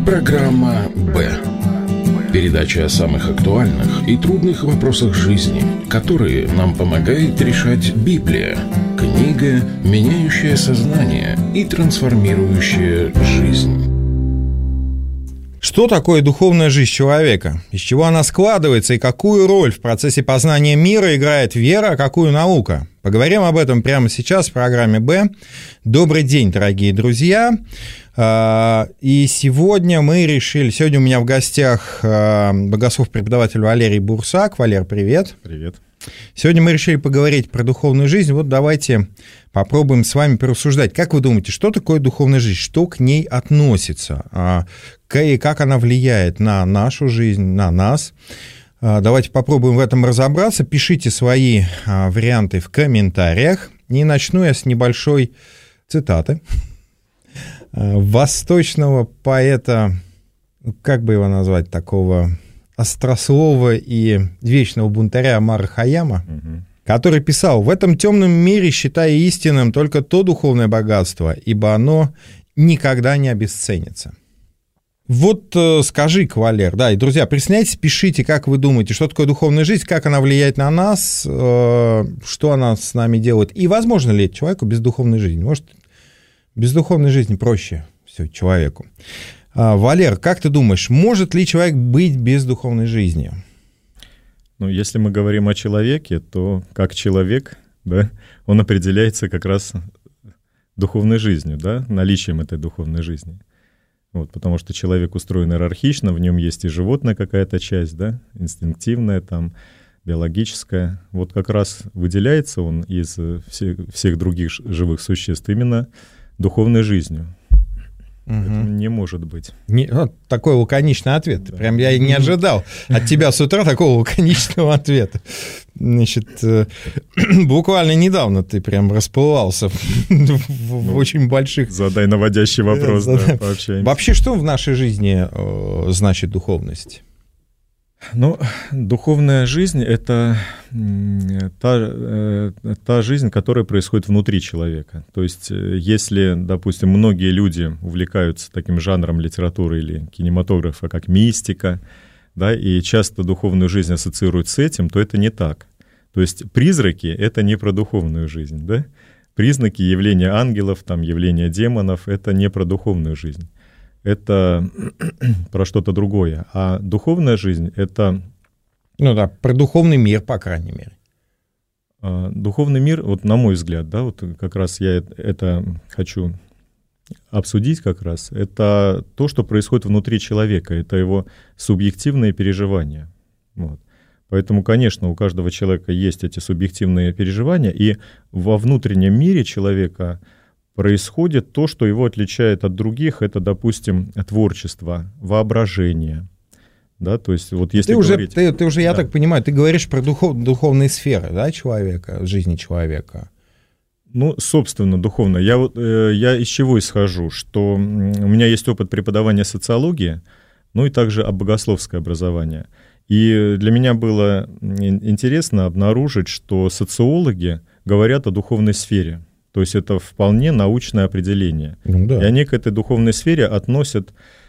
Программа «Б». Передача о самых актуальных и трудных вопросах жизни, которые нам помогает решать Библия. Книга, меняющая сознание и трансформирующая жизнь. Что такое духовная жизнь человека? Из чего она складывается и какую роль в процессе познания мира играет вера, а какую наука? Поговорим об этом прямо сейчас в программе «Б». Добрый день, дорогие друзья. И сегодня у меня в гостях богослов-преподаватель Валерий Бурсак. Валер, привет. Привет. Сегодня мы решили поговорить про духовную жизнь. Вот давайте попробуем с вами порассуждать. Как вы думаете, что такое духовная жизнь? Что к ней относится? И как она влияет на нашу жизнь, на нас? Давайте попробуем в этом разобраться. Пишите свои варианты в комментариях. И начну я с небольшой цитаты восточного поэта, как бы его назвать, такого острослова и вечного бунтаря Омара Хайяма, который писал: «В этом темном мире считай истинным только то духовное богатство, ибо оно никогда не обесценится». Вот скажи-ка, Валер, да, и, друзья, присоединяйтесь, пишите, как вы думаете, что такое духовная жизнь, как она влияет на нас, что она с нами делает, и возможно ли человеку без духовной жизни? Может, без духовной жизни проще все человеку. Валер, как ты думаешь, может ли человек быть без духовной жизни? Ну, если мы говорим о человеке, то как человек, да, он определяется как раз духовной жизнью, да, наличием этой духовной жизни. Вот, потому что человек устроен иерархично, в нем есть и животная какая-то часть, да, инстинктивная, там, биологическая. Вот как раз выделяется он из всех других живых существ именно духовной жизнью. Это не может быть. Такой лаконичный ответ. Да. Прям я и не ожидал от тебя с утра такого лаконичного ответа. Значит, буквально недавно ты прям расплывался в очень больших... Задай наводящий вопрос, да, пообщаемся. Вообще, что в нашей жизни значит духовность? Ну, духовная жизнь — это та жизнь, которая происходит внутри человека. То есть, если, допустим, многие люди увлекаются таким жанром литературы или кинематографа, как мистика, да, и часто духовную жизнь ассоциируют с этим, то это не так. То есть призраки — это не про духовную жизнь, да? Признаки явления ангелов, там, явления демонов — это не про духовную жизнь. Это про что-то другое. А духовная жизнь — это... Ну да, про духовный мир, по крайней мере. Духовный мир, вот на мой взгляд, да, вот как раз я это хочу обсудить как раз, это то, что происходит внутри человека, это его субъективные переживания. Вот. Поэтому, конечно, у каждого человека есть эти субъективные переживания, и во внутреннем мире человека происходит то, что его отличает от других, это, допустим, творчество, воображение. Да, то есть вот если говорить... Ты уже, я так понимаю, ты говоришь про духовные сферы, да, человека, жизни человека. Ну, собственно, духовно. Я из чего исхожу? Что у меня есть опыт преподавания социологии, ну и также богословское образование. И для меня было интересно обнаружить, что социологи говорят о духовной сфере. То есть это вполне научное определение. Ну, да. И они к этой духовной сфере относят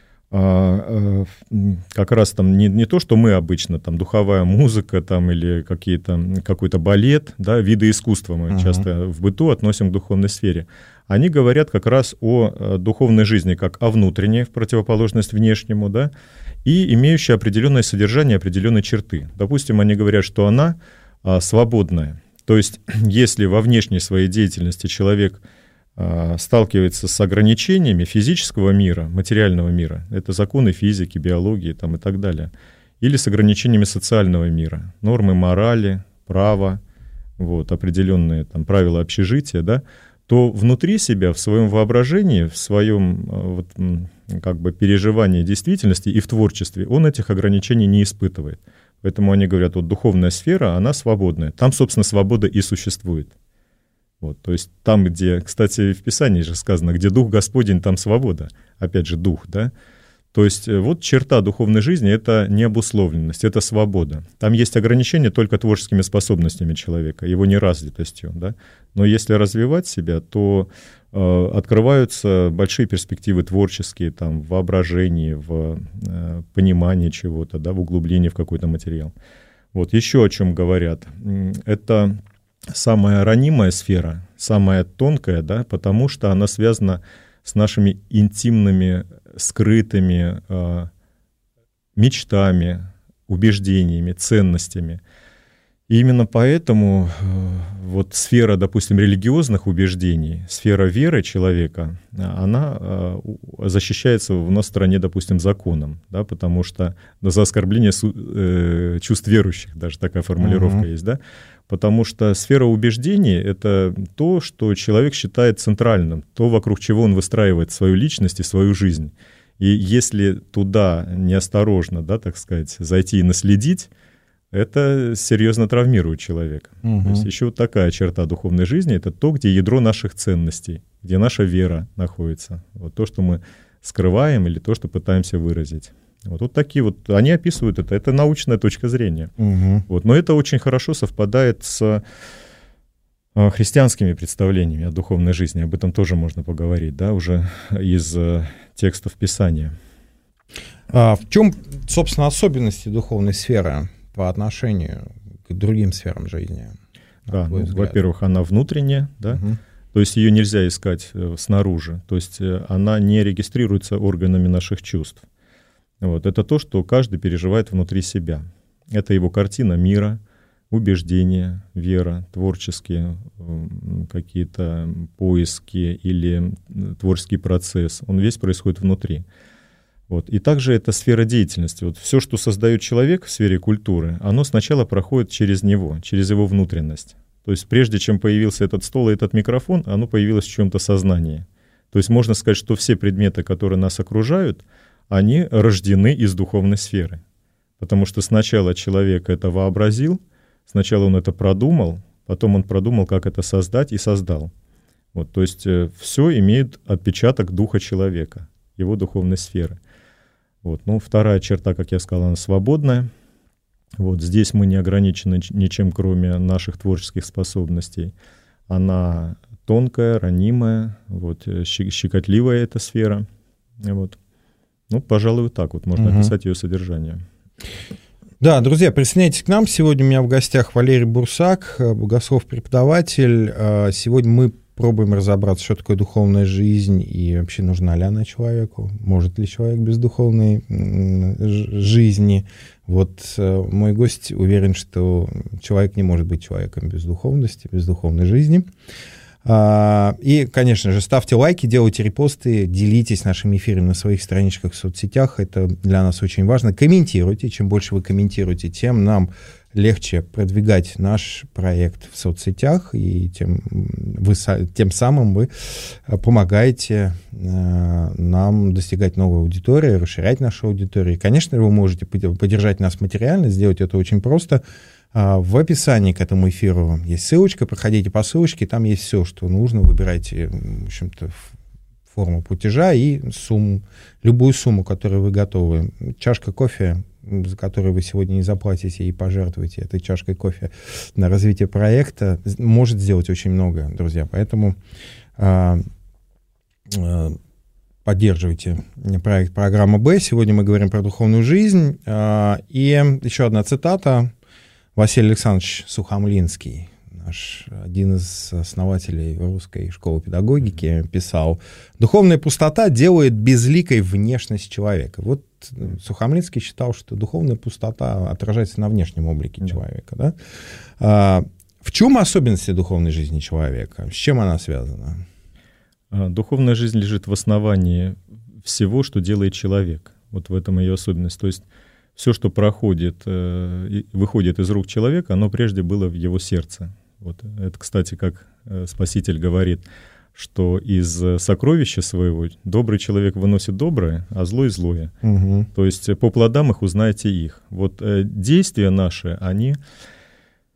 как раз там не то, что мы обычно, там духовая музыка там, или какой-то балет, да, виды искусства мы часто в быту относим к духовной сфере. Они говорят как раз о духовной жизни как о внутренней, в противоположность внешнему, да, и имеющей определенное содержание, определенные черты. Допустим, они говорят, что она свободная. То есть, если во внешней своей деятельности человек сталкивается с ограничениями физического мира, материального мира, это законы физики, биологии там, и так далее, или с ограничениями социального мира, нормы морали, права, вот, определенные там, правила общежития, да, то внутри себя, в своем воображении, в своем вот, как бы переживании действительности и в творчестве он этих ограничений не испытывает. Поэтому они говорят, вот духовная сфера, она свободная. Там, собственно, свобода и существует. Вот, то есть там, где, кстати, в Писании же сказано, где Дух Господень, там свобода. Опять же, Дух, да? То есть вот черта духовной жизни — это необусловленность, это свобода. Там есть ограничения только творческими способностями человека, его неразвитостью, да? Но если развивать себя, то открываются большие перспективы творческие, там, в воображении, в понимании чего-то, да, в углублении в какой-то материал. Вот еще о чем говорят. Это самая ранимая сфера, самая тонкая, да, потому что она связана с нашими интимными, скрытыми мечтами, убеждениями, ценностями. И именно поэтому вот сфера, допустим, религиозных убеждений, сфера веры человека, она защищается в нашей стране, допустим, законом, да, потому что за оскорбление чувств верующих, даже такая формулировка есть, да, потому что сфера убеждений — это то, что человек считает центральным, то, вокруг чего он выстраивает свою личность и свою жизнь. И если туда неосторожно, да, так сказать, зайти и наследить, это серьезно травмирует человека. То есть еще вот такая черта духовной жизни — это то, где ядро наших ценностей, где наша вера находится. Вот то, что мы скрываем, или то, что пытаемся выразить. Вот такие вот, они описывают это научная точка зрения. Вот, но это очень хорошо совпадает с христианскими представлениями о духовной жизни. Об этом тоже можно поговорить, да, уже из текстов Писания. В чем, собственно, особенности духовной сферы по отношению к другим сферам жизни? Да, ну, во-первых, она внутренняя, да, то есть ее нельзя искать снаружи, то есть она не регистрируется органами наших чувств. Вот, это то, что каждый переживает внутри себя. Это его картина мира, убеждения, вера, творческие какие-то поиски или творческий процесс. Он весь происходит внутри. Вот. И также это сфера деятельности. Вот все, что создает человек в сфере культуры, оно сначала проходит через него, через его внутренность. То есть прежде чем появился этот стол и этот микрофон, оно появилось в чьем-то сознании. То есть можно сказать, что все предметы, которые нас окружают, они рождены из духовной сферы. Потому что сначала человек это вообразил, сначала он это продумал, потом он продумал, как это создать, и создал. Вот, то есть все имеет отпечаток духа человека, его духовной сферы. Вот, ну, вторая черта, как я сказал, она свободная. Вот, здесь мы не ограничены ничем, кроме наших творческих способностей. Она тонкая, ранимая, вот, щекотливая эта сфера. Вот. Ну, пожалуй, вот так вот можно описать ее содержание. Да, друзья, присоединяйтесь к нам. Сегодня у меня в гостях Валерий Бурсак, богослов-преподаватель. Сегодня мы пробуем разобраться, что такое духовная жизнь и вообще нужна ли она человеку, может ли человек без духовной жизни. Вот мой гость уверен, что человек не может быть человеком без духовности, без духовной жизни. И, конечно же, ставьте лайки, делайте репосты, делитесь нашими эфирами на своих страничках в соцсетях. Это для нас очень важно. Комментируйте. Чем больше вы комментируете, тем нам легче продвигать наш проект в соцсетях, и тем самым вы помогаете нам достигать новой аудитории, расширять нашу аудиторию. И, конечно, вы можете поддержать нас материально, сделать это очень просто. В описании к этому эфиру есть ссылочка, проходите по ссылочке, там есть все, что нужно, выбирайте, в общем-то, форму платежа и сумму, любую сумму, которую вы готовы. Чашка кофе, за которую вы сегодня не заплатите и пожертвуете этой чашкой кофе на развитие проекта, может сделать очень много, друзья. Поэтому поддерживайте проект «Программа Б». Сегодня мы говорим про духовную жизнь. И еще одна цитата. Василий Александрович Сухомлинский, один из основателей русской школы педагогики, писал: «Духовная пустота делает безликой внешность человека». Вот Сухомлинский считал, что духовная пустота отражается на внешнем облике человека. Да? В чем особенности духовной жизни человека? С чем она связана? Духовная жизнь лежит в основании всего, что делает человек. Вот в этом ее особенность. То есть все, что проходит, выходит из рук человека, оно прежде было в его сердце. Вот. Это, кстати, как Спаситель говорит, что из сокровища своего добрый человек выносит доброе, а злой — злое. Угу. То есть по плодам их узнаете их. Вот действия наши, они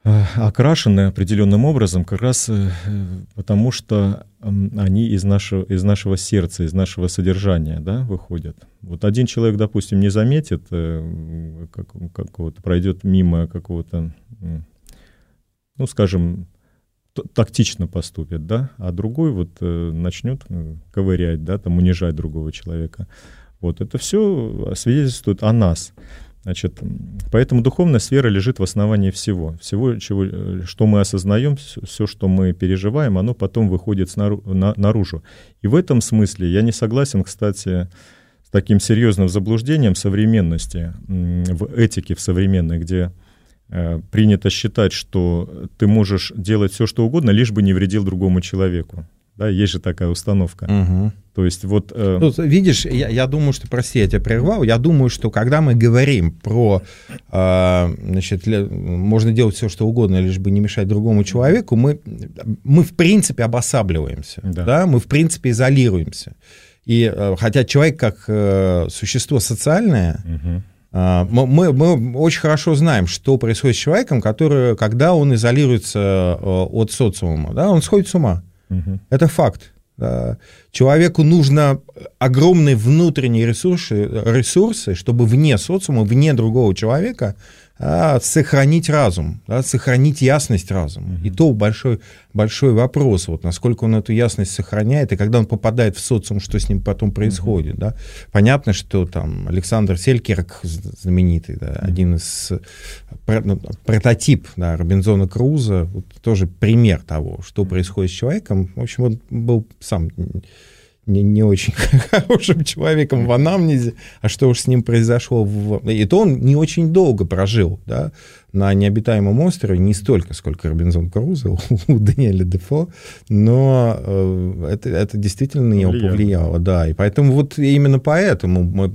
окрашены определенным образом, как раз потому, что они из нашего сердца, из нашего содержания, да, выходят. Вот один человек, допустим, не заметит, какого-то, пройдет мимо какого-то, ну, скажем, тактично поступит, да, а другой вот начнет ковырять, да, там, унижать другого человека. Вот это все свидетельствует о нас. Значит, поэтому духовная сфера лежит в основании всего, что мы осознаем, все, что мы переживаем, оно потом выходит наружу. И в этом смысле я не согласен, кстати, с таким серьезным заблуждением современности, в этике в современной, где принято считать, что ты можешь делать все, что угодно, лишь бы не вредил другому человеку. Да, есть же такая установка. Угу. То есть вот... Ну, видишь, я думаю, что, прости, я тебя прервал, я думаю, что когда мы говорим про, значит, можно делать все, что угодно, лишь бы не мешать другому человеку, мы в принципе обосабливаемся, да, мы в принципе изолируемся. И хотя человек как существо социальное, мы очень хорошо знаем, что происходит с человеком, когда он изолируется от социума, да, он сходит с ума. Это факт. Человеку нужно огромные внутренние ресурсы, чтобы вне социума, вне другого человека сохранить разум, сохранить ясность разума. И то большой вопрос, вот, насколько он эту ясность сохраняет, и когда он попадает в социум, что с ним потом происходит. Да? Понятно, что там Александр Селькерк, знаменитый, да, один из прототип, да, Робинзона Круза, вот, тоже пример того, что происходит с человеком. В общем, он был сам не очень хорошим человеком в анамнезе, а что уж с ним произошло. И то он не очень долго прожил, да, на необитаемом острове, не столько, сколько Робинзон Крузо у Даниэля Дефо, но это действительно на него повлияло. Да, и поэтому вот именно поэтому мы,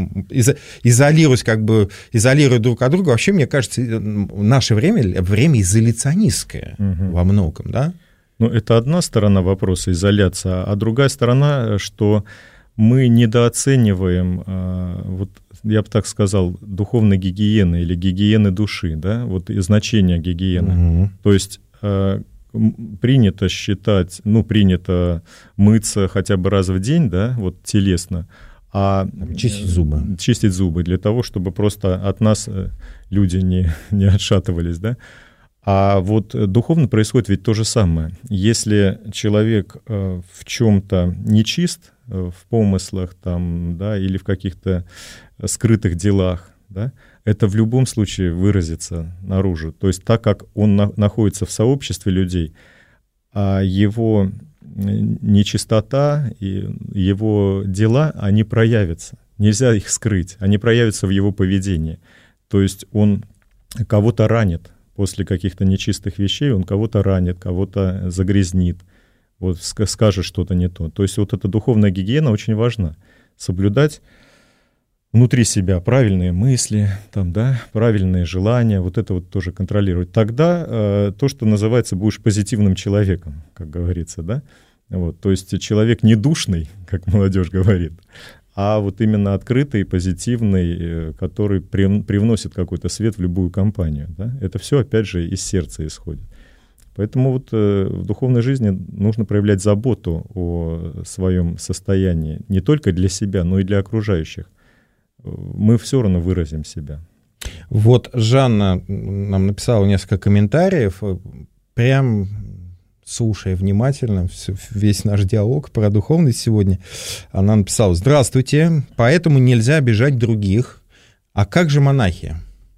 изолируя друг от друга, вообще, мне кажется, наше время изоляционистское во многом, да? Ну, это одна сторона вопроса, изоляция, а другая сторона, что мы недооцениваем, вот я бы так сказал, духовной гигиены или гигиены души, да, вот и значение гигиены. То есть принято считать, принято мыться хотя бы раз в день, да, вот телесно, чистить зубы. Чистить зубы для того, чтобы просто от нас люди не отшатывались, да. А вот духовно происходит ведь то же самое. Если человек в чем-то нечист, в помыслах там, да, или в каких-то скрытых делах, да, это в любом случае выразится наружу. То есть так как он находится в сообществе людей, а его нечистота и его дела, они проявятся. Нельзя их скрыть, они проявятся в его поведении. То есть он кого-то ранит. После каких-то нечистых вещей он кого-то ранит, кого-то загрязнит, вот, скажет что-то не то. То есть вот эта духовная гигиена очень важна. Соблюдать внутри себя правильные мысли, там, да, правильные желания, вот это вот тоже контролировать. Тогда то, что называется, будешь позитивным человеком, как говорится, да. Вот, то есть человек не душный, как молодежь говорит, а вот именно открытый, позитивный, который привносит какой-то свет в любую компанию. Да? Это все, опять же, из сердца исходит. Поэтому вот в духовной жизни нужно проявлять заботу о своем состоянии не только для себя, но и для окружающих. Мы все равно выразим себя. Вот Жанна нам написала несколько комментариев, прям... слушая внимательно весь наш диалог про духовность сегодня, она написала: «Здравствуйте, поэтому нельзя обижать других. А как же монахи?»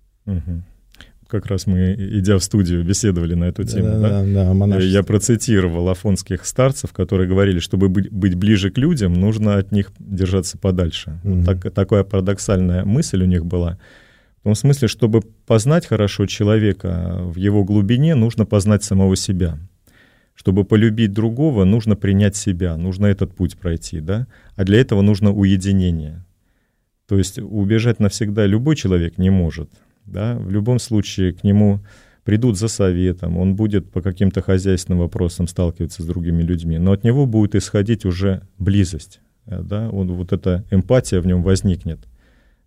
Как раз мы, идя в студию, беседовали на эту тему. Да, я процитировал афонских старцев, которые говорили, чтобы быть ближе к людям, нужно от них держаться подальше. Такая парадоксальная мысль у них была. В том смысле, чтобы познать хорошо человека в его глубине, нужно познать самого себя. Чтобы полюбить другого, нужно принять себя, нужно этот путь пройти, да? А для этого нужно уединение. То есть убежать навсегда любой человек не может, да? В любом случае к нему придут за советом, он будет по каким-то хозяйственным вопросам сталкиваться с другими людьми, но от него будет исходить уже близость, да? Вот эта эмпатия в нем возникнет.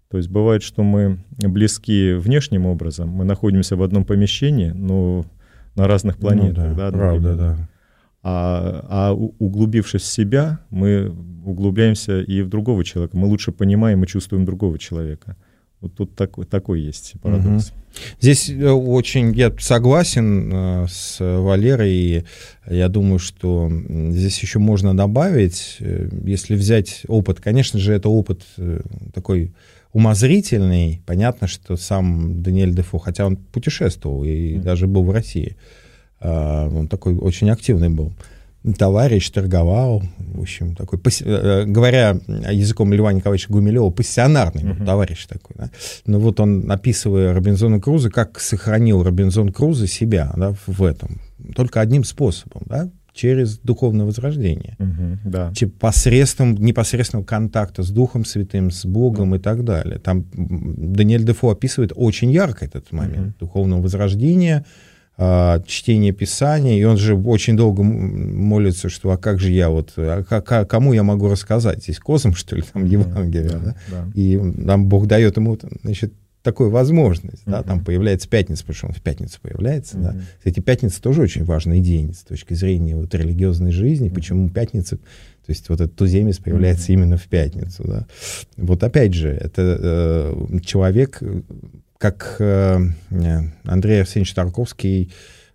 То есть бывает, что мы близки внешним образом, мы находимся в одном помещении, но на разных планетах. Ну, да, правда, да. А углубившись в себя, мы углубляемся и в другого человека. Мы лучше понимаем и чувствуем другого человека. Вот тут такой есть парадокс. Здесь я согласен с Валерой, и я думаю, что здесь еще можно добавить, если взять опыт, конечно же, это опыт такой умозрительный. Понятно, что сам Даниэль Дефо, хотя он путешествовал и даже был в России, он такой очень активный был товарищ, торговал, в общем, такой, говоря языком Льва Николаевича Гумилева, пассионарный товарищ такой. Да? Но вот он, описывая Робинзона Крузо, как сохранил Робинзон Крузо себя, да, в этом, только одним способом, да, через духовное возрождение, да. Посредством непосредственного контакта с Духом Святым, с Богом и так далее. Там Даниэль Дефо описывает очень ярко этот момент духовного возрождения, чтение Писания, и он же очень долго молится, что а как же я кому я могу рассказать? Здесь козам, что ли, там Евангелие, да? И нам Бог дает ему, значит, такую возможность, да, там появляется пятница, потому что он в пятницу появляется, да. Кстати, пятница тоже очень важный день с точки зрения вот религиозной жизни, почему пятница, то есть вот этот туземец появляется именно в пятницу, да. Вот опять же, это человек, как Андрей Арсеньевич Тарковский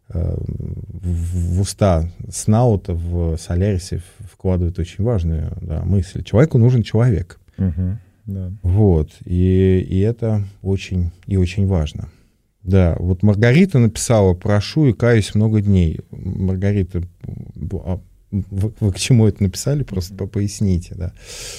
в уста Снаута в «Солярисе» вкладывает очень важную, да, мысль. Человеку нужен человек. Да. Вот, и это очень и очень важно. Да, вот Маргарита написала: «Прошу и каюсь много дней». Маргарита, вы к чему это написали? Просто поясните, да.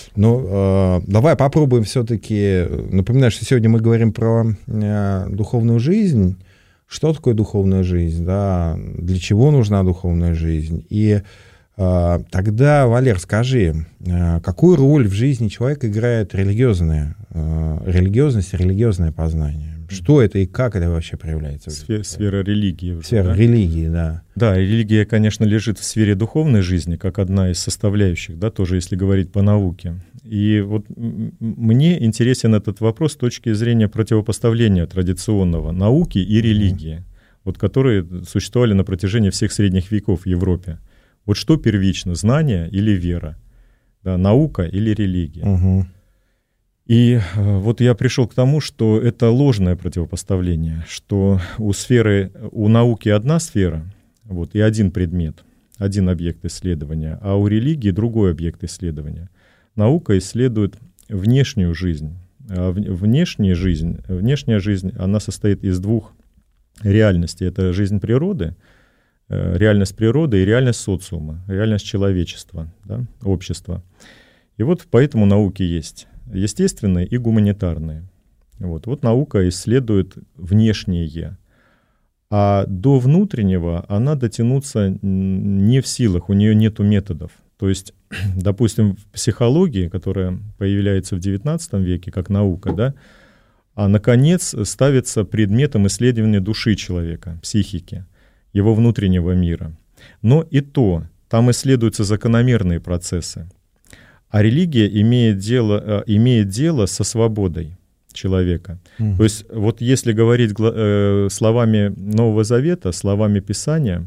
Но давай попробуем все-таки. Напоминаю, что сегодня мы говорим про духовную жизнь. Что такое духовная жизнь, да? Для чего нужна духовная жизнь? И тогда, Валер, скажи, какую роль в жизни человека играет религиозность, религиозное познание? Что это и как это вообще проявляется? Сфера религии. Сфера религии, да. Да, религия, конечно, лежит в сфере духовной жизни, как одна из составляющих, да, тоже если говорить по науке. И вот мне интересен этот вопрос с точки зрения противопоставления традиционного науки и религии, вот, которые существовали на протяжении всех средних веков в Европе. Вот что первично, знание или вера, да, наука или религия? И вот я пришел к тому, что это ложное противопоставление, что у науки одна сфера, вот, и один предмет, один объект исследования, а у религии другой объект исследования. Наука исследует внешнюю жизнь. А внешняя жизнь, она состоит из двух реальностей. Это жизнь природы, реальность природы и реальность социума, реальность человечества, да, общества. И вот поэтому науки есть естественные и гуманитарные. Вот наука исследует внешнее, а до внутреннего она дотянуться не в силах, у нее нету методов. То есть, допустим, в психологии, которая появляется в XIX веке как наука, да, а наконец ставится предметом исследования души человека, психики, его внутреннего мира. Но и то, там исследуются закономерные процессы. А религия имеет дело со свободой человека. То есть вот если говорить словами Нового Завета, словами Писания,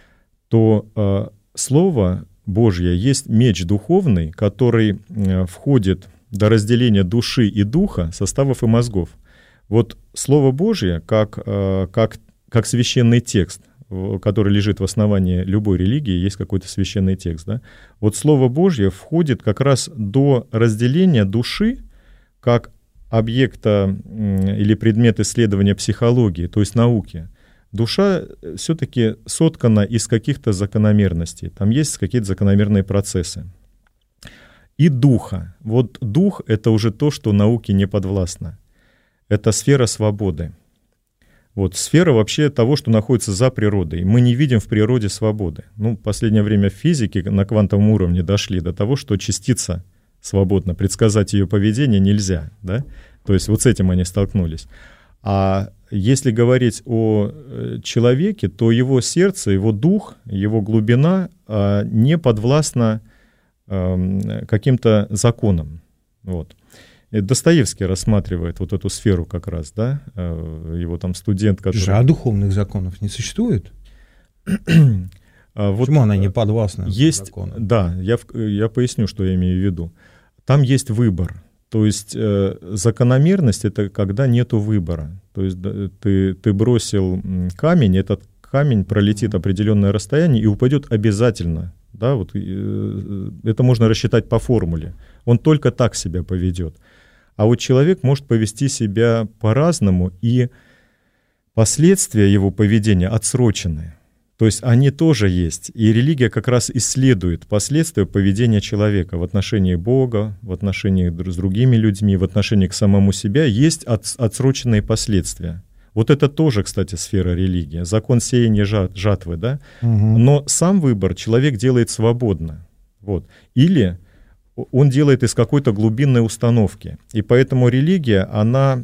то Слово Божье есть меч духовный, который входит до разделения души и духа, составов и мозгов. Вот Слово Божье, как священный текст, который лежит в основании любой религии, есть какой-то священный текст. Да? Вот Слово Божье входит как раз до разделения души как объекта или предмета исследования психологии, то есть науки. Душа все-таки соткана из каких-то закономерностей, там есть какие-то закономерные процессы. И духа. Вот дух — это уже то, что науке не подвластно. Это сфера свободы. Вот, сфера вообще того, что находится за природой. Мы не видим в природе свободы. В последнее время в физике на квантовом уровне дошли до того, что частица свободна, предсказать ее поведение нельзя. Да? То есть вот с этим они столкнулись. А если говорить о человеке, то его сердце, его дух, его глубина не подвластна каким-то законам. Вот. Достоевский рассматривает вот эту сферу как раз, да, его там студент, который... А духовных законов не существует? Вот почему она не подвластна закону? Да, я поясню, что я имею в виду. Там есть выбор. То есть закономерность — это когда нету выбора. То есть ты бросил камень, этот камень пролетит определенное расстояние и упадет обязательно. Да, вот, это можно рассчитать по формуле. Он только так себя поведет. А вот человек может повести себя по-разному, и последствия его поведения отсрочены. То есть они тоже есть. И религия как раз исследует последствия поведения человека в отношении Бога, в отношении с другими людьми, в отношении к самому себе. Есть отсроченные последствия. Вот это тоже, кстати, сфера религии. Закон сеяния жатвы, да? Угу. Но сам выбор человек делает свободно. Вот. Или он делает из какой-то глубинной установки. И поэтому религия, она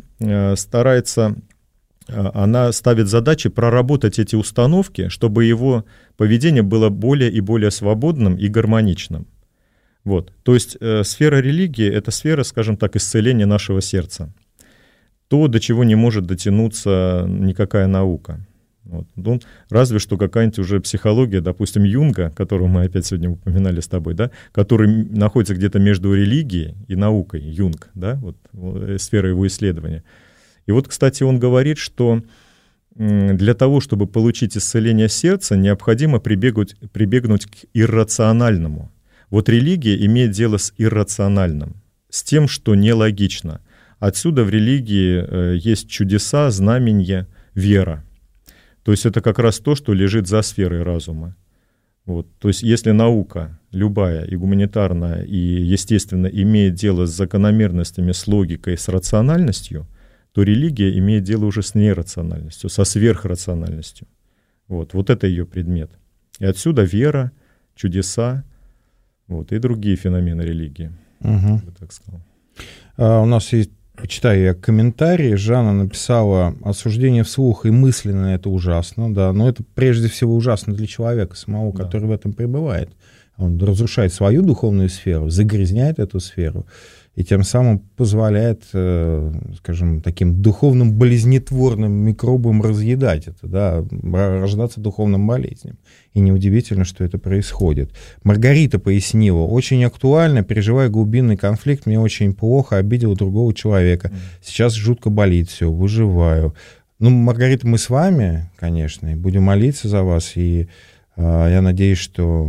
ставит задачи проработать эти установки, чтобы его поведение было более и более свободным и гармоничным. Вот. То есть сфера религии — это сфера, скажем так, исцеления нашего сердца. То, до чего не может дотянуться никакая наука. Вот. Ну, разве что какая-нибудь уже психология, допустим, Юнга, которую мы опять сегодня упоминали с тобой, да, который находится где-то между религией и наукой, Юнг, да, вот, сфера его исследования. И вот, кстати, он говорит, что для того, чтобы получить исцеление сердца, необходимо прибегнуть к иррациональному. Вот религия имеет дело с иррациональным, с тем, что нелогично. Отсюда в религии есть чудеса, знамения, вера. То есть это как раз то, что лежит за сферой разума. Вот. То есть если наука, любая, и гуманитарная, и естественно, имеет дело с закономерностями, с логикой, с рациональностью, то религия имеет дело уже с нерациональностью, со сверхрациональностью. Вот это ее предмет. И отсюда вера, чудеса, вот, и другие феномены религии. Я бы так сказал. У нас есть, почитаю я комментарии, Жанна написала: осуждение вслух и мысленно — это ужасно, да, но это прежде всего ужасно для человека самого, который в этом пребывает. Он разрушает свою духовную сферу, загрязняет эту сферу, и тем самым позволяет, скажем, таким духовным болезнетворным микробам разъедать это, да, рождаться духовным болезням. И неудивительно, что это происходит. Маргарита пояснила: очень актуально, переживая глубинный конфликт, мне очень плохо, обидел другого человека. Сейчас жутко болит все, выживаю. Ну, Маргарита, мы с вами, конечно, и будем молиться за вас, и я надеюсь, что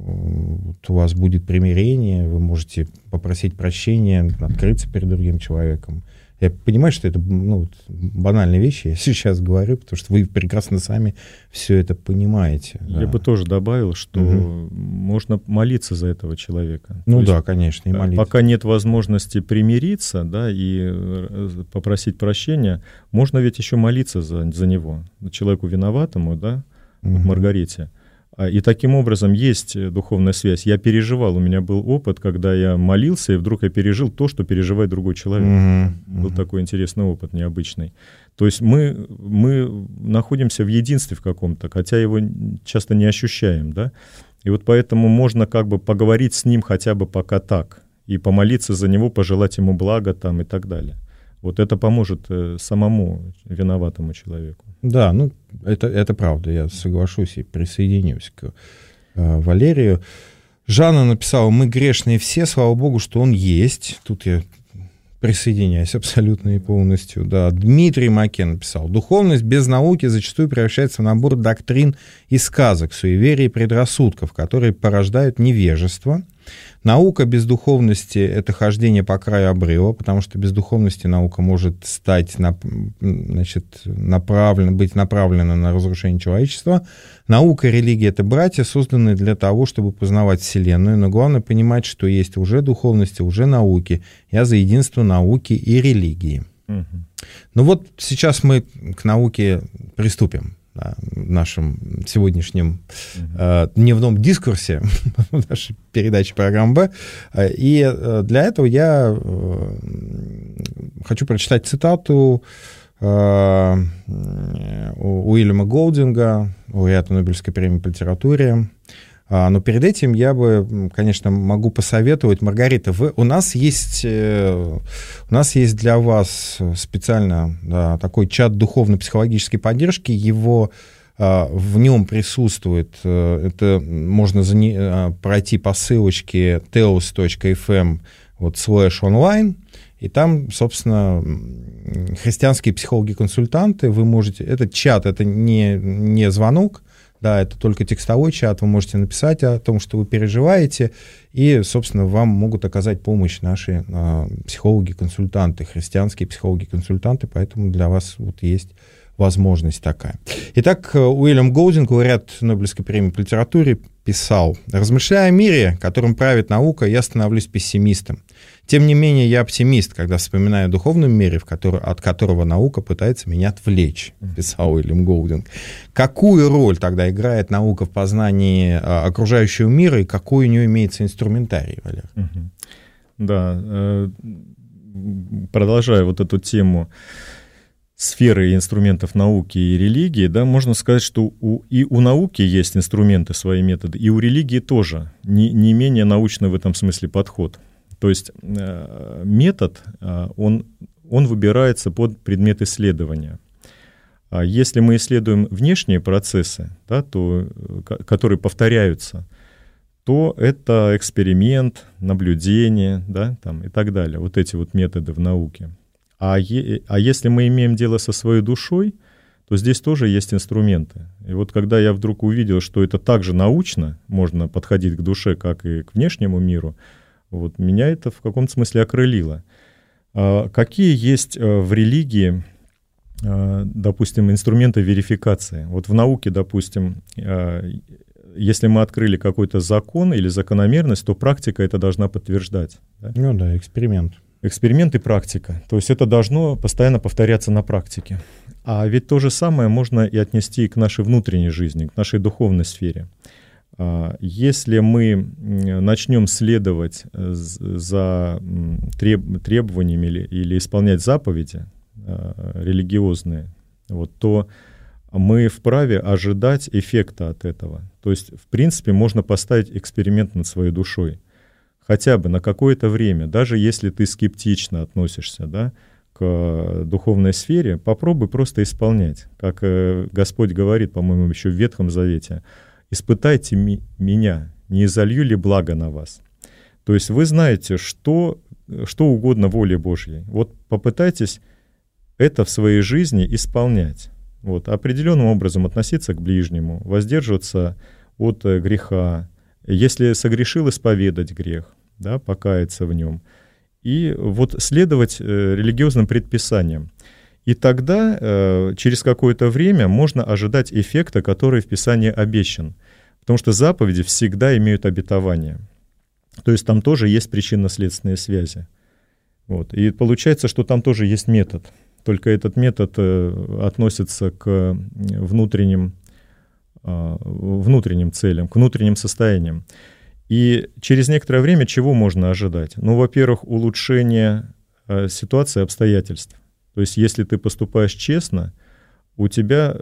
у вас будет примирение, вы можете попросить прощения, открыться перед другим человеком. Я понимаю, что это банальные вещи, я сейчас говорю, потому что вы прекрасно сами все это понимаете. Я бы тоже добавил, что можно молиться за этого человека. Да, конечно, и молиться. Пока нет возможности примириться, да, и попросить прощения, можно ведь еще молиться за него, человеку виноватому, да, Маргарите. И таким образом есть духовная связь. Я переживал, у меня был опыт, когда я молился, и вдруг я пережил то, что переживает другой человек. Был такой интересный опыт, необычный. То есть мы находимся в единстве в каком-то, хотя его часто не ощущаем, да? И вот поэтому можно как бы поговорить с ним хотя бы пока так, и помолиться за него, пожелать ему блага там и так далее. Вот это поможет самому виноватому человеку. Да, это правда, я соглашусь и присоединюсь к Валерию. Жанна написала: мы грешные все, слава Богу, что он есть. Тут я присоединяюсь абсолютно и полностью. Да. Дмитрий Макен написал: духовность без науки зачастую превращается в набор доктрин и сказок, суеверий и предрассудков, которые порождают невежество. Наука без духовности — это хождение по краю обрыва, потому что без духовности наука может быть направлена на разрушение человечества. Наука и религия — это братья, созданные для того, чтобы познавать Вселенную, но главное понимать, что есть уже духовность, уже науки. Я за единство науки и религии. Ну вот сейчас мы к науке приступим. В нашем сегодняшнем дневном дискурсе в нашей передаче программы «Б». И для этого я хочу прочитать цитату Уильяма Голдинга, лауреата Нобелевской премии по литературе. Но перед этим я бы, конечно, могу посоветовать, Маргарита, у нас есть для вас специально такой чат духовно-психологической поддержки, в нем присутствует, это можно пройти по ссылочке teos.fm/online, и там, собственно, христианские психологи-консультанты, вы можете, этот чат, это не звонок, да, это только текстовой чат, вы можете написать о том, что вы переживаете, и, собственно, вам могут оказать помощь наши психологи-консультанты, христианские психологи-консультанты, поэтому для вас вот есть возможность такая. Итак, Уильям Гоудинг, лауреат Нобелевской премии по литературе, писал: «Размышляя о мире, которым правит наука, я становлюсь пессимистом. Тем не менее, я оптимист, когда вспоминаю о духовном мире, от которого наука пытается меня отвлечь», писал Уильям Гоудинг. Какую роль тогда играет наука в познании окружающего мира, и какой у нее имеется инструментарий, Валер? Да, продолжая вот эту тему сферы инструментов науки и религии, да, можно сказать, что и у науки есть инструменты, свои методы, и у религии тоже не менее научный в этом смысле подход. То есть метод, он выбирается под предмет исследования. Если мы исследуем внешние процессы, да, которые повторяются, то это эксперимент, наблюдение, да, там, и так далее. Вот эти вот методы в науке. А если мы имеем дело со своей душой, то здесь тоже есть инструменты. И вот когда я вдруг увидел, что это также научно можно подходить к душе, как и к внешнему миру, вот меня это в каком-то смысле окрылило. Какие есть в религии, допустим, инструменты верификации? Вот в науке, допустим, если мы открыли какой-то закон или закономерность, то практика это должна подтверждать. Да? Ну да, эксперимент. Эксперимент и практика. То есть это должно постоянно повторяться на практике. А ведь то же самое можно и отнести к нашей внутренней жизни, к нашей духовной сфере. Если мы начнем следовать за требованиями или исполнять заповеди религиозные, то мы вправе ожидать эффекта от этого. То есть, в принципе, можно поставить эксперимент над своей душой. Хотя бы на какое-то время, даже если ты скептично относишься, да, к духовной сфере, попробуй просто исполнять. Как Господь говорит, по-моему, еще в Ветхом Завете: «Испытайте меня, не изолью ли благо на вас». То есть вы знаете, что угодно воле Божьей. Вот попытайтесь это в своей жизни исполнять. Вот, определенным образом относиться к ближнему, воздерживаться от греха. Если согрешил, исповедать грех, да, покаяться в нем. И вот следовать религиозным предписаниям. И тогда через какое-то время можно ожидать эффекта, который в Писании обещан. Потому что заповеди всегда имеют обетование. То есть там тоже есть причинно-следственные связи. Вот. И получается, что там тоже есть метод. Только этот метод относится к внутренним целям, к внутренним состояниям. И через некоторое время чего можно ожидать? Ну, во-первых, улучшение ситуации, обстоятельств. То есть если ты поступаешь честно, у тебя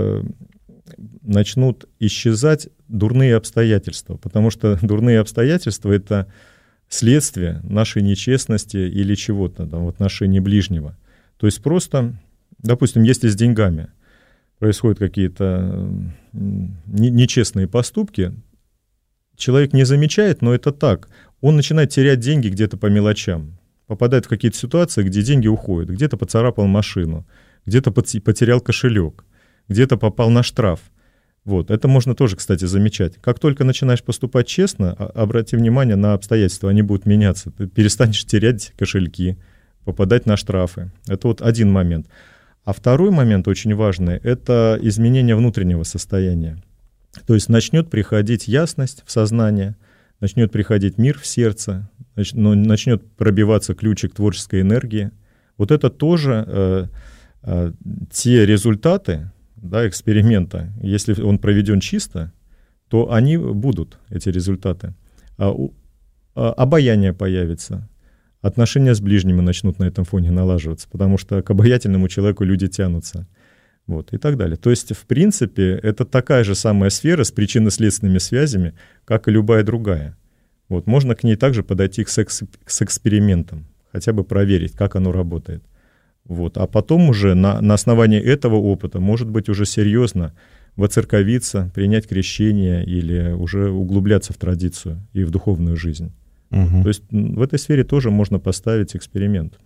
начнут исчезать дурные обстоятельства, потому что дурные обстоятельства — это следствие нашей нечестности или чего-то там, в отношении ближнего. То есть просто, допустим, если с деньгами происходят какие-то нечестные поступки, человек не замечает, но это так. Он начинает терять деньги где-то по мелочам, попадает в какие-то ситуации, где деньги уходят, где-то поцарапал машину, где-то потерял кошелек, где-то попал на штраф. Вот. Это можно тоже, кстати, замечать. Как только начинаешь поступать честно, обрати внимание на обстоятельства, они будут меняться. Ты перестанешь терять кошельки, попадать на штрафы. Это вот один момент. А второй момент очень важный — это изменение внутреннего состояния. То есть начнет приходить ясность в сознание, начнет приходить мир в сердце, начнет пробиваться ключик творческой энергии. Вот это тоже те результаты, да, эксперимента. Если он проведен чисто, то они будут, эти результаты. Обаяние появится. Отношения с ближними начнут на этом фоне налаживаться, потому что к обаятельному человеку люди тянутся. Вот, и так далее. То есть, в принципе, это такая же самая сфера с причинно-следственными связями, как и любая другая. Вот, можно к ней также подойти с экспериментом, хотя бы проверить, как оно работает. Вот, а потом уже на основании этого опыта, может быть, уже серьезно воцерковиться, принять крещение или уже углубляться в традицию и в духовную жизнь. Угу. То есть в этой сфере тоже можно поставить эксперимент.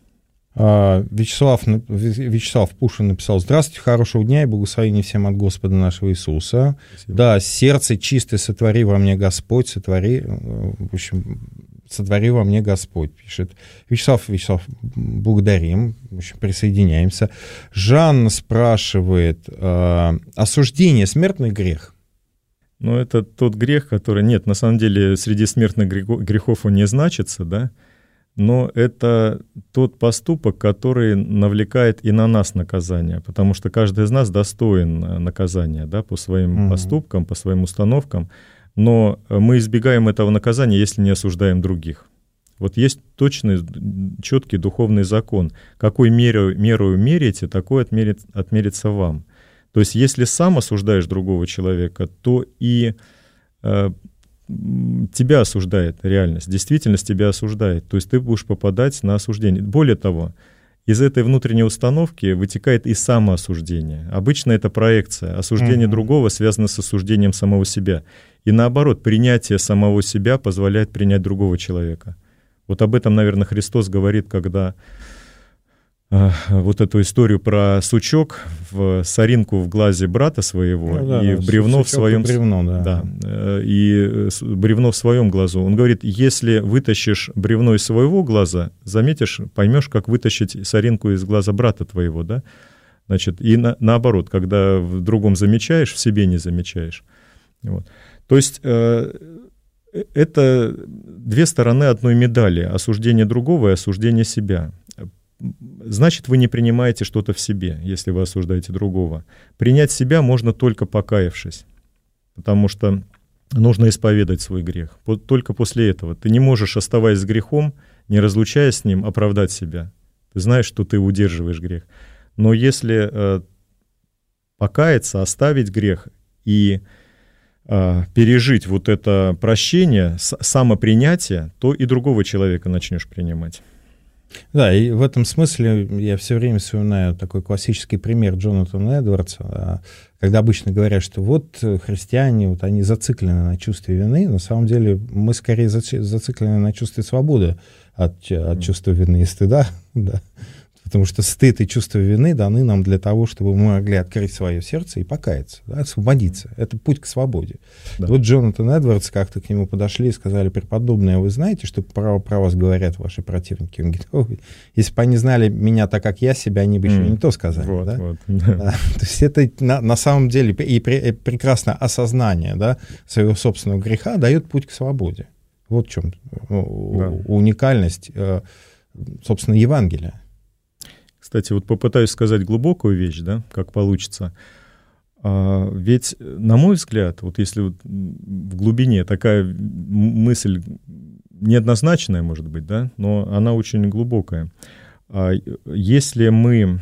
Вячеслав Пушин написал: «Здравствуйте, хорошего дня и благословения всем от Господа нашего Иисуса». Спасибо. Да, сердце чистое сотвори во мне Господь, сотвори во мне Господь, пишет Вячеслав, благодарим, в общем, присоединяемся. Жанна спрашивает: осуждение — смертный грех? Ну, это тот грех, который... Нет, на самом деле, среди смертных грехов он не значится, да, но это тот поступок, который навлекает и на нас наказание, потому что каждый из нас достоин наказания, да, по своим поступкам, по своим установкам, но мы избегаем этого наказания, если не осуждаем других. Вот есть точный, четкий духовный закон. Какой мерою мерите, такой отмерится вам. То есть если сам осуждаешь другого человека, то и тебя осуждает реальность, действительность тебя осуждает. То есть ты будешь попадать на осуждение. Более того, из этой внутренней установки вытекает и самоосуждение. Обычно это проекция. Осуждение другого связано с осуждением самого себя. И наоборот, принятие самого себя позволяет принять другого человека. Вот об этом, наверное, Христос говорит, когда вот эту историю про сучок, в соринку в глазе брата своего, и бревно в своем... и бревно в своем глазу. Он говорит, если вытащишь бревно из своего глаза, заметишь, поймешь, как вытащить соринку из глаза брата твоего, да? Значит, и наоборот, когда в другом замечаешь, в себе не замечаешь. Вот. То есть это две стороны одной медали: осуждение другого и осуждение себя. Значит, вы не принимаете что-то в себе, если вы осуждаете другого. Принять себя можно только покаявшись, потому что нужно исповедать свой грех. Только после этого. Ты не можешь, оставаясь с грехом, не разлучаясь с ним, оправдать себя. Ты знаешь, что ты удерживаешь грех. Но если покаяться, оставить грех и пережить вот это прощение, самопринятие, то и другого человека начнешь принимать. Да, и в этом смысле я все время вспоминаю такой классический пример Джонатана Эдвардса, когда обычно говорят, что вот христиане, вот они зациклены на чувстве вины. На самом деле мы скорее зациклены на чувстве свободы от чувства вины и стыда, да. Потому что стыд и чувство вины даны нам для того, чтобы мы могли открыть свое сердце и покаяться, да, освободиться. Это путь к свободе. Да. Вот Джонатан Эдвардс, как-то к нему подошли и сказали: преподобный, вы знаете, что про вас говорят ваши противники? Он говорит: если бы они знали меня так, как я себя, они бы еще не то сказали. Вот, да? Вот. Да. То есть это на самом деле и прекрасное осознание, да, своего собственного греха дает путь к свободе. Вот в чем уникальность, собственно, Евангелия. Кстати, вот попытаюсь сказать глубокую вещь, да, как получится. Ведь, на мой взгляд, вот если вот в глубине такая мысль неоднозначная, может быть, да, но она очень глубокая. Если мы,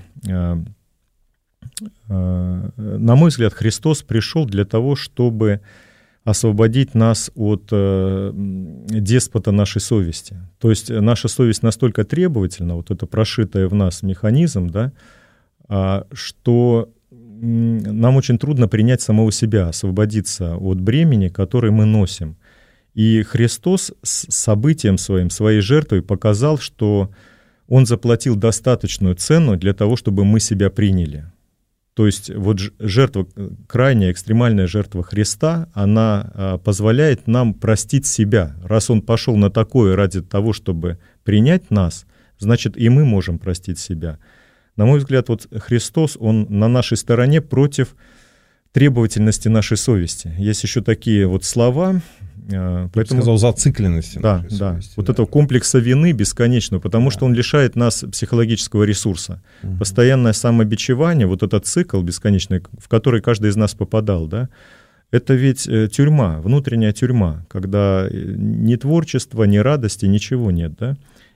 на мой взгляд, Христос пришел для того, чтобы освободить нас от деспота нашей совести. То есть наша совесть настолько требовательна, вот это прошитое в нас механизм, да, что нам очень трудно принять самого себя, освободиться от бремени, которое мы носим. И Христос с событием своим, своей жертвой показал, что Он заплатил достаточную цену для того, чтобы мы себя приняли. То есть вот жертва, крайняя экстремальная жертва Христа, она позволяет нам простить себя. Раз Он пошел на такое ради того, чтобы принять нас, значит, и мы можем простить себя. На мой взгляд, вот Христос, Он на нашей стороне против требовательности нашей совести. Есть еще такие вот слова. Поэтому сказал, зацикленности. Да, да. Совести, вот этого комплекса вины бесконечного, потому что он лишает нас психологического ресурса. Постоянное самобичевание, вот этот цикл бесконечный, в который каждый из нас попадал, да, это ведь тюрьма, внутренняя тюрьма, когда ни творчества, ни радости, ничего нет, да.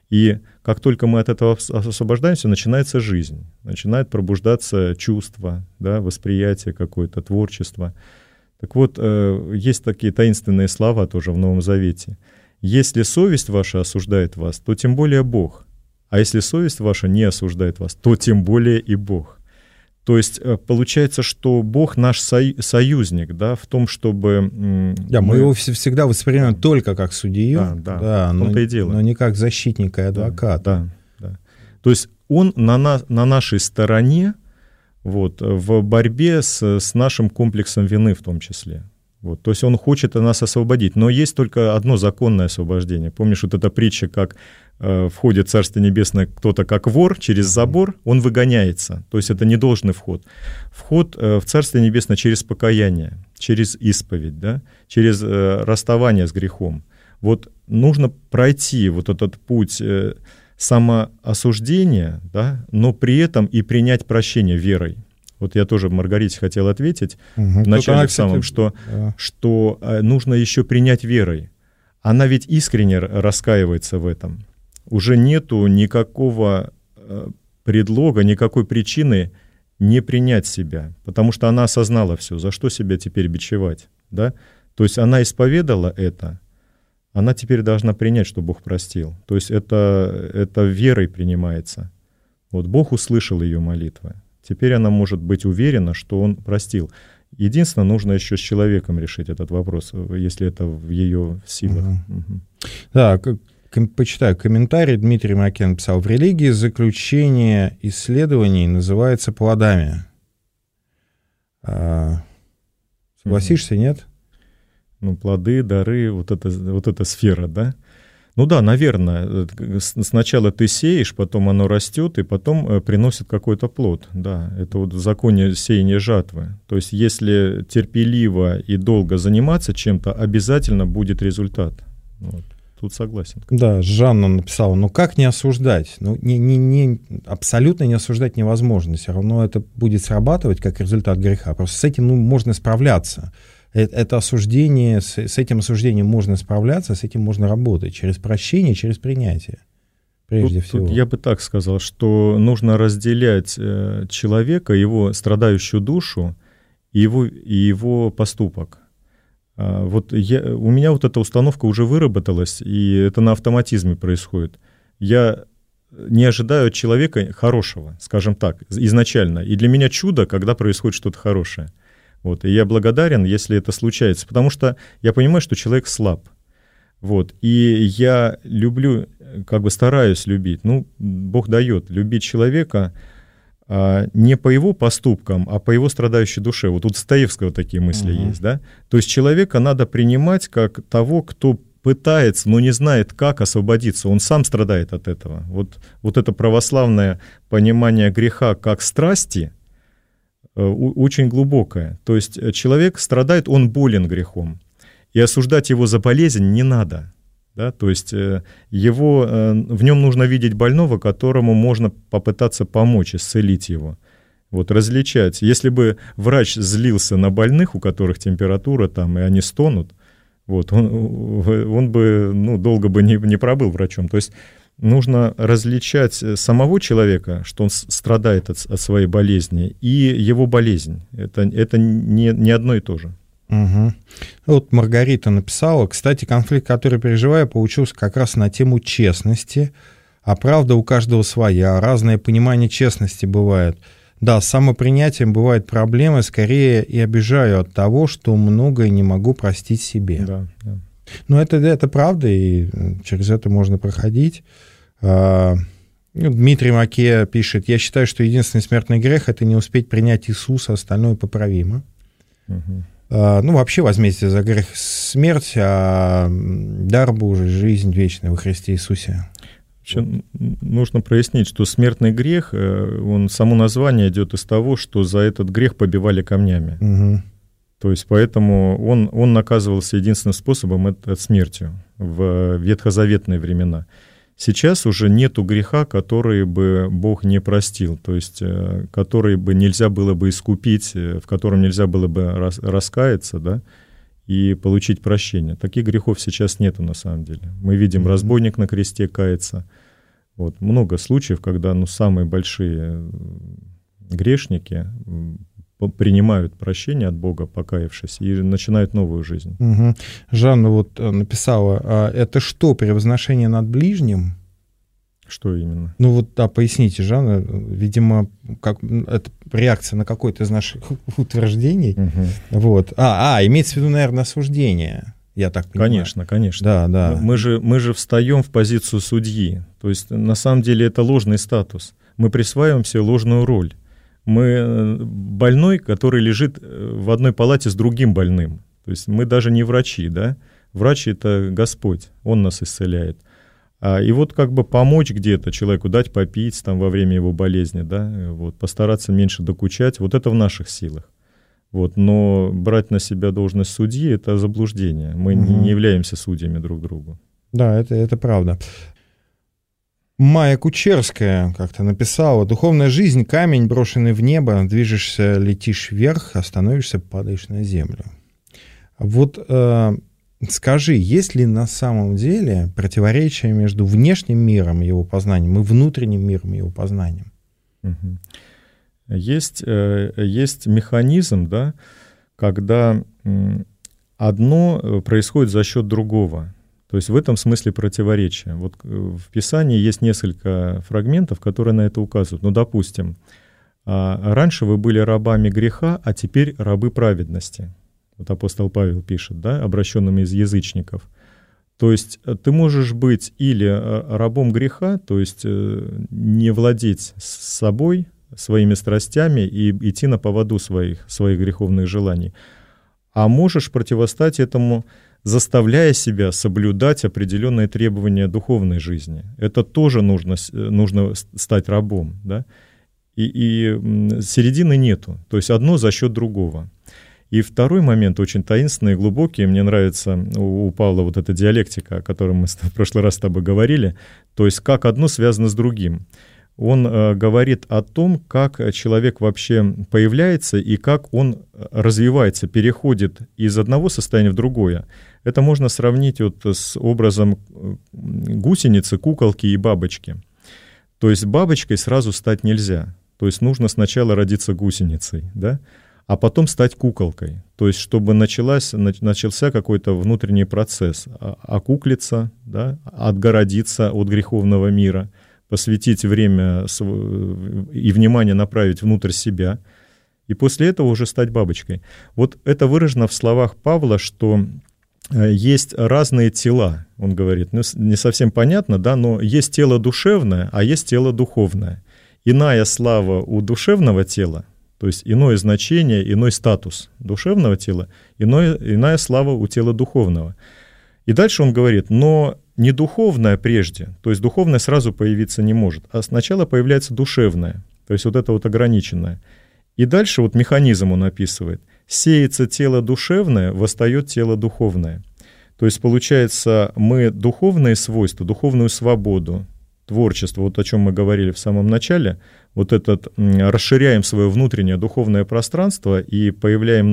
И как только мы от этого освобождаемся, начинается жизнь, начинает пробуждаться чувство, да, восприятие какое-то, творчество. Так вот, есть такие таинственные слова тоже в Новом Завете. «Если совесть ваша осуждает вас, то тем более Бог. А если совесть ваша не осуждает вас, то тем более и Бог». То есть получается, что Бог наш союзник, да, в том, чтобы... Да, мы его всегда воспринимаем только как судью, да, но не как защитника и адвоката. Да. То есть он на нашей стороне, вот, в борьбе с нашим комплексом вины в том числе. Вот, то есть он хочет нас освободить. Но есть только одно законное освобождение. Помнишь, вот эта притча, как входит в Царство Небесное кто-то как вор через забор, он выгоняется. То есть это недолжный вход. Вход в Царство Небесное через покаяние, через исповедь, да, через расставание с грехом. Вот нужно пройти вот этот путь самоосуждения, да, но при этом и принять прощение верой. Вот я тоже Маргарите хотел ответить в начале самом, что нужно еще принять верой. Она ведь искренне раскаивается в этом. Уже нету никакого предлога, никакой причины не принять себя, потому что она осознала все, за что себя теперь бичевать. Да? То есть она исповедала это, она теперь должна принять, что Бог простил. То есть это верой принимается. Вот Бог услышал ее молитвы. Теперь она может быть уверена, что Он простил. Единственное, нужно еще с человеком решить этот вопрос, если это в ее силах. Да, почитаю комментарий. Дмитрий Макен писал: в религии заключение исследований называется плодами. Согласишься, нет? Ну, плоды, дары, вот эта сфера, да? Ну да, наверное, сначала ты сеешь, потом оно растет, и потом приносит какой-то плод. Да, это вот в законе сеяния жатвы. То есть если терпеливо и долго заниматься чем-то, обязательно будет результат. Вот. Тут согласен. Да, Жанна написала: ну как не осуждать? Ну, абсолютно не осуждать невозможно. Все равно это будет срабатывать как результат греха. Просто с этим можно справляться. Это осуждение, с этим осуждением можно справляться, с этим можно работать через прощение, через принятие, прежде всего. Тут я бы так сказал, что нужно разделять человека, его страдающую душу и его поступок. Вот у меня вот эта установка уже выработалась, и это на автоматизме происходит. Я не ожидаю от человека хорошего, скажем так, изначально. И для меня чудо, когда происходит что-то хорошее. Вот, и я благодарен, если это случается, потому что я понимаю, что человек слаб. Вот, и я люблю, как бы стараюсь любить, ну, Бог дает любить человека не по его поступкам, а по его страдающей душе. Вот у Достоевского такие мысли есть, да? То есть человека надо принимать как того, кто пытается, но не знает, как освободиться. Он сам страдает от этого. Вот это православное понимание греха как страсти очень глубокое. То есть человек страдает, он болен грехом. И осуждать его за болезнь не надо. Да? То есть в нем нужно видеть больного, которому можно попытаться помочь, исцелить его. Вот, различать. Если бы врач злился на больных, у которых температура там, и они стонут, вот, он бы долго бы не пробыл врачом. То есть нужно различать самого человека, что он страдает от своей болезни, и его болезнь. Это не одно и то же. Угу. Вот Маргарита написала: кстати, конфликт, который переживаю, получился как раз на тему честности, а правда у каждого своя, разное понимание честности бывает. Да, с самопринятием бывают проблемы, скорее и обижаю от того, что многое не могу простить себе. Да. Но это правда, и через это можно проходить. Дмитрий Маке пишет: я считаю, что единственный смертный грех — это не успеть принять Иисуса, остальное поправимо. Угу. Вообще возмездие за грех — смерть, а дар Божий — жизнь вечная во Христе Иисусе. Вообще, нужно прояснить, что смертный грех, само название идет из того, что за этот грех побивали камнями. Угу. То есть поэтому он наказывался единственным способом — это смертью в ветхозаветные времена. Сейчас уже нету греха, который бы Бог не простил, то есть который бы нельзя было бы искупить, в котором нельзя было бы раскаяться, да, и получить прощение. Таких грехов сейчас нету на самом деле. Мы видим, разбойник на кресте кается, Вот. Много случаев, когда самые большие грешники принимают прощение от Бога, покаявшись, и начинают новую жизнь. Угу. Жанна вот написала, это что, превозношение над ближним? Что именно? Ну вот, да, поясните, Жанна, видимо, это реакция на какое-то из наших утверждений. Угу. Вот. Имеется в виду, наверное, осуждение, я так понимаю. Конечно. Да. Мы же встаем в позицию судьи. То есть, на самом деле, это ложный статус. Мы присваиваем себе ложную роль. Мы больной, который лежит в одной палате с другим больным. То есть мы даже не врачи, да? Врач — это Господь, Он нас исцеляет. И вот как бы помочь где-то человеку, дать попить там во время его болезни, да? Вот, постараться меньше докучать, вот это в наших силах. Вот, но брать на себя должность судьи — это заблуждение. Мы не являемся судьями друг другу. Да, это правда. Майя Кучерская как-то написала: «Духовная жизнь — камень, брошенный в небо, движешься, летишь вверх, остановишься, падаешь на землю». Вот скажи, есть ли на самом деле противоречие между внешним миром, его познанием, и внутренним миром, его познанием? Угу. Есть механизм, да, когда одно происходит за счет другого. То есть в этом смысле противоречие. Вот в Писании есть несколько фрагментов, которые на это указывают. Ну, допустим, раньше вы были рабами греха, а теперь рабы праведности. Вот апостол Павел пишет, да, обращенным из язычников. То есть ты можешь быть или рабом греха, то есть не владеть собой, своими страстями и идти на поводу своих греховных желаний, а можешь противостать этому, заставляя себя соблюдать определенные требования духовной жизни. Это тоже нужно стать рабом, да? И середины нету, то есть одно за счет другого. И второй момент очень таинственный и глубокий. Мне нравится у Павла вот эта диалектика, о которой мы в прошлый раз с тобой говорили, то есть как одно связано с другим. Он говорит о том, как человек вообще появляется и как он развивается, переходит из одного состояния в другое. Это можно сравнить вот с образом гусеницы, куколки и бабочки. То есть бабочкой сразу стать нельзя. То есть нужно сначала родиться гусеницей, да? А потом стать куколкой. То есть чтобы начался какой-то внутренний процесс. Окуклиться, да? Отгородиться от греховного мира, посвятить время и внимание направить внутрь себя, и после этого уже стать бабочкой. Вот это выражено в словах Павла, что есть разные тела, он говорит. Ну, не совсем понятно, да, но есть тело душевное, а есть тело духовное. Иная слава у душевного тела, то есть иное значение, иной статус душевного тела, иная слава у тела духовного. И дальше он говорит, но не духовное прежде, то есть духовное сразу появиться не может, а сначала появляется душевное, то есть вот это вот ограниченное. И дальше вот механизм он описывает. Сеется тело душевное, восстает тело духовное. То есть получается, мы духовные свойства, духовную свободу, творчество, вот о чем мы говорили в самом начале, вот расширяем свое внутреннее духовное пространство и получаем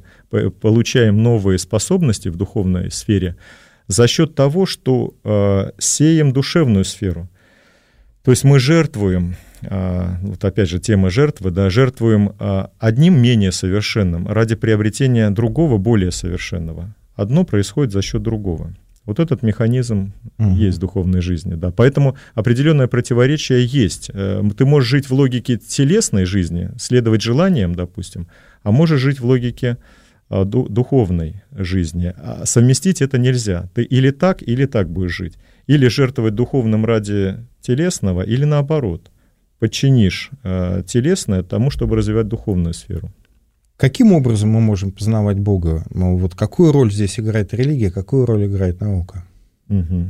новые способности в духовной сфере за счет того, что сеем душевную сферу. То есть мы жертвуем, вот опять же тема жертвы, да, жертвуем одним менее совершенным ради приобретения другого более совершенного. Одно происходит за счет другого. Вот этот механизм есть в духовной жизни. Да. Поэтому определенное противоречие есть. Ты можешь жить в логике телесной жизни, следовать желаниям, допустим, а можешь жить в логике духовной жизни. А совместить это нельзя. Ты или так будешь жить. Или жертвовать духовным ради телесного, или наоборот. Подчинишь телесное тому, чтобы развивать духовную сферу. Каким образом мы можем познавать Бога? Вот какую роль здесь играет религия, какую роль играет наука? Угу.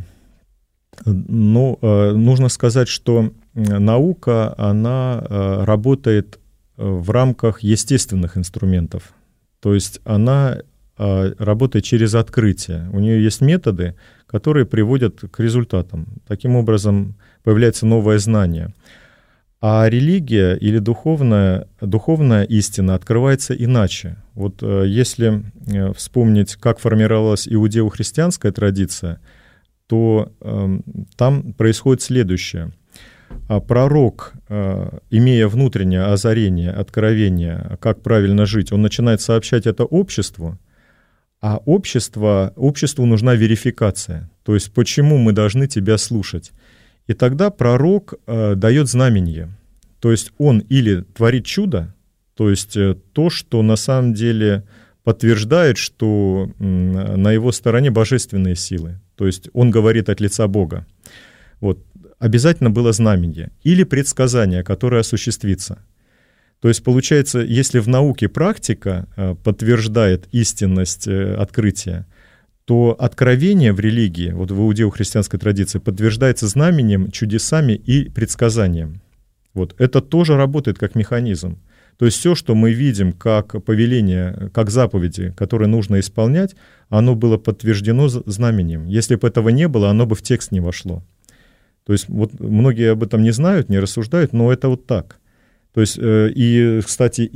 Ну, нужно сказать, что наука, она работает в рамках естественных инструментов. То есть она работает через открытие. У нее есть методы, которые приводят к результатам. Таким образом, появляется новое знание. А религия или духовная истина открывается иначе. Вот если вспомнить, как формировалась иудео-христианская традиция, то там происходит следующее. пророк, имея внутреннее озарение, откровение, как правильно жить, он начинает сообщать это обществу, а обществу нужна верификация. То есть, почему мы должны тебя слушать? И тогда пророк дает знамение. То есть, он или творит чудо, то есть то, что на самом деле подтверждает, что на его стороне божественные силы. То есть, он говорит от лица Бога. Вот. Обязательно было знамение или предсказание, которое осуществится. То есть, получается, если в науке практика подтверждает истинность открытия, то откровение в религии, вот в иудео-христианской традиции, подтверждается знамением, чудесами и предсказанием. Вот. Это тоже работает как механизм. То есть все, что мы видим как повеление, как заповеди, которые нужно исполнять, оно было подтверждено знамением. Если бы этого не было, оно бы в текст не вошло. То есть вот многие об этом не знают, не рассуждают, но это вот так. То есть, и, кстати,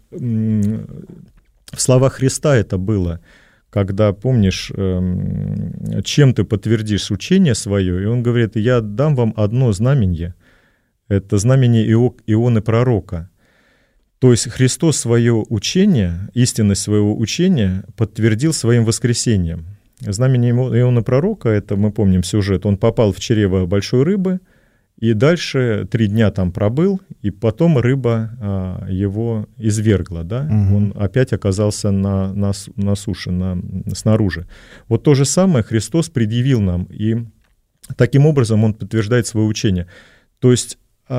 в словах Христа это было, когда, помнишь, чем ты подтвердишь учение свое, и он говорит: я дам вам одно знамение, это знамение Ионы пророка. То есть Христос свое учение, истинность своего учения подтвердил своим воскресением. Знамение Ионы пророка, это мы помним сюжет, он попал в чрево большой рыбы, и дальше 3 дня там пробыл, и потом рыба его извергла, да? Он опять оказался на суше, снаружи. Вот то же самое Христос предъявил нам, и таким образом он подтверждает свое учение. То есть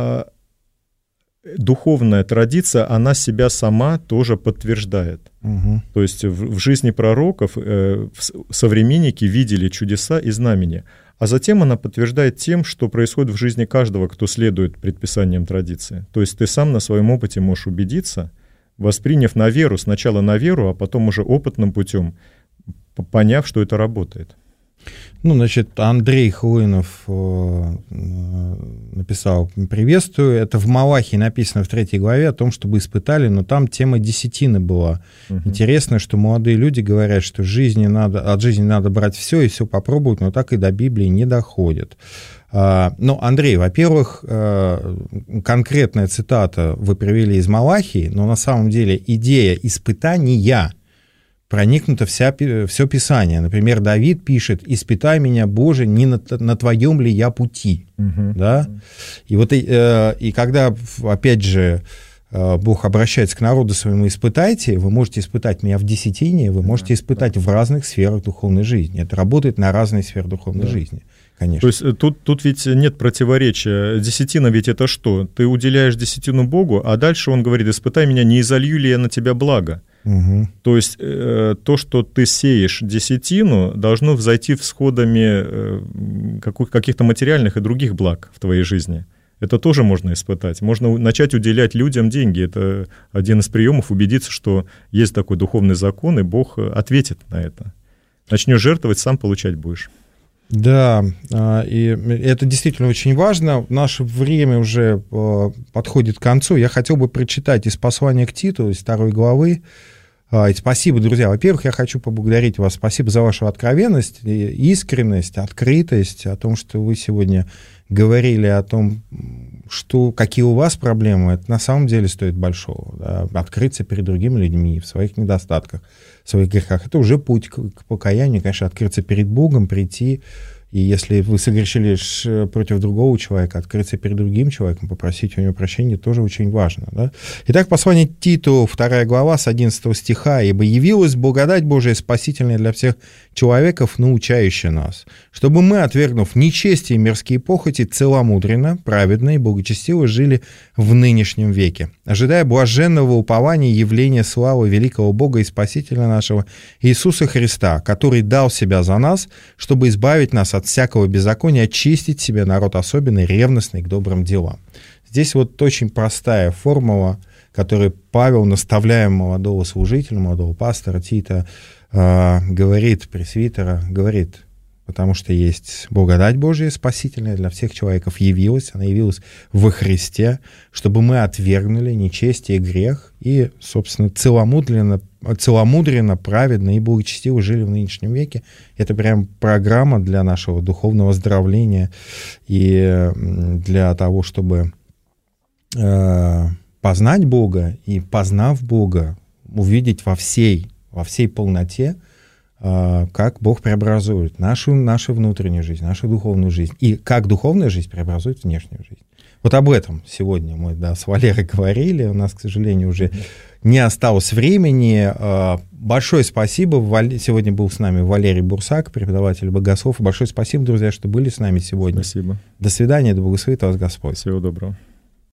духовная традиция, она себя сама тоже подтверждает. То есть в жизни пророков современники видели чудеса и знамения, а затем она подтверждает тем, что происходит в жизни каждого, кто следует предписаниям традиции. То есть ты сам на своем опыте можешь убедиться, восприняв на веру, сначала на веру, а потом уже опытным путем, поняв, что это работает. Ну, значит, Андрей Хлынов написал: приветствую. Это в Малахии написано в 3 главе о том, чтобы испытали, но там тема десятины была. Интересно, что молодые люди говорят, что от жизни надо брать все и все попробовать, но так и до Библии не доходят. Ну, Андрей, во-первых, конкретная цитата вы привели из Малахии, но на самом деле идея испытания проникнуто все Писание. Например, Давид пишет: «Испытай меня, Боже, не на Твоем ли я пути?» Да? И, вот, и когда, опять же, Бог обращается к народу своему: «Испытайте», вы можете испытать меня в десятине, вы можете испытать в разных сферах духовной жизни. Это работает на разные сферы духовной жизни. Конечно. То есть тут ведь нет противоречия. Десятина ведь это что? Ты уделяешь десятину Богу, а дальше он говорит: «Испытай меня, не изолью ли я на тебя благо». То есть то, что ты сеешь десятину, должно взойти всходами каких-то материальных и других благ в твоей жизни. Это тоже можно испытать. Можно начать уделять людям деньги. Это один из приемов убедиться, что есть такой духовный закон, и Бог ответит на это. Начнешь жертвовать, сам получать будешь. Да, и это действительно очень важно. Наше время уже подходит к концу. Я хотел бы прочитать из послания к Титу, из 2 главы. И спасибо, друзья. Во-первых, я хочу поблагодарить вас. Спасибо за вашу откровенность, искренность, открытость, о том, что вы сегодня говорили о том, какие у вас проблемы. Это на самом деле стоит большого. Да? Открыться перед другими людьми в своих недостатках, в своих грехах. Это уже путь к покаянию, конечно, открыться перед Богом, прийти. И если вы согрешили против другого человека, открыться перед другим человеком, попросить у него прощения, тоже очень важно. Да? Итак, послание Титу, 2 глава, с 11 стиха. «Ибо явилась благодать Божия спасительная для всех человеков, научающая нас, чтобы мы, отвергнув нечестие и мирские похоти, целомудренно, праведно и благочестиво жили в нынешнем веке, ожидая блаженного упования явления славы великого Бога и Спасителя нашего Иисуса Христа, который дал себя за нас, чтобы избавить нас от всякого беззакония, очистить себе народ особенный, ревностный к добрым делам». Здесь вот очень простая формула, которую Павел, наставляя молодого служителя, молодого пастора Тита, говорит, пресвитера, говорит: потому что есть благодать Божия спасительная для всех человеков явилась, она явилась во Христе, чтобы мы отвергнули нечестие и грех и, собственно, целомудренно целомудренно, праведно и благочестиво жили в нынешнем веке. Это прям программа для нашего духовного оздоровления и для того, чтобы познать Бога и, познав Бога, увидеть во всей полноте, как Бог преобразует нашу внутреннюю жизнь, нашу духовную жизнь, и как духовная жизнь преобразует внешнюю жизнь. Вот об этом сегодня мы с Валерой говорили. У нас, к сожалению, уже не осталось времени. Большое спасибо. Сегодня был с нами Валерий Бурсак, преподаватель богослов. Большое спасибо, друзья, что были с нами сегодня. Спасибо. До свидания, да благословит вас Господь. Всего доброго.